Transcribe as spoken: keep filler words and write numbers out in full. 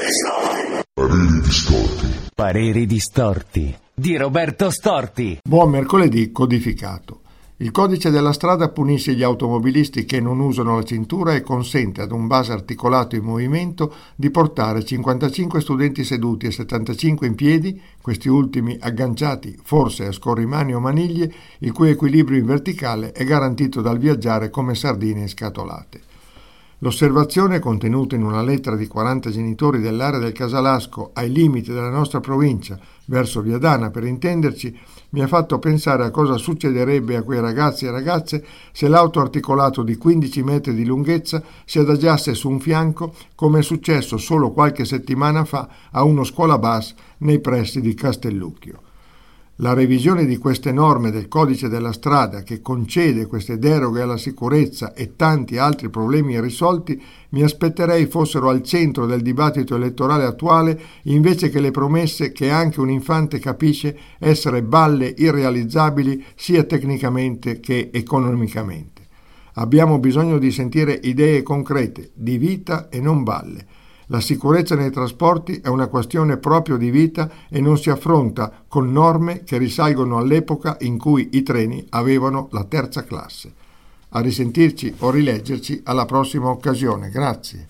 Pareri distorti. Pareri distorti di Roberto Storti. Buon mercoledì codificato. Il codice della strada punisce gli automobilisti che non usano la cintura e consente ad un bus articolato in movimento di portare cinquantacinque studenti seduti e settantacinque in piedi, questi ultimi agganciati forse a scorrimani o maniglie, il cui equilibrio in verticale è garantito dal viaggiare come sardine scatolate. L'osservazione, contenuta in una lettera di quaranta genitori dell'area del Casalasco ai limiti della nostra provincia, verso Viadana per intenderci, mi ha fatto pensare a cosa succederebbe a quei ragazzi e ragazze se l'auto articolato di quindici metri di lunghezza si adagiasse su un fianco, come è successo solo qualche settimana fa a uno scuola bus nei pressi di Castellucchio. La revisione di queste norme del codice della strada che concede queste deroghe alla sicurezza e tanti altri problemi irrisolti mi aspetterei fossero al centro del dibattito elettorale attuale invece che le promesse che anche un infante capisce essere balle irrealizzabili sia tecnicamente che economicamente. Abbiamo bisogno di sentire idee concrete, di vita e non balle. La sicurezza nei trasporti è una questione proprio di vita e non si affronta con norme che risalgono all'epoca in cui i treni avevano la terza classe. A risentirci o rileggerci alla prossima occasione. Grazie.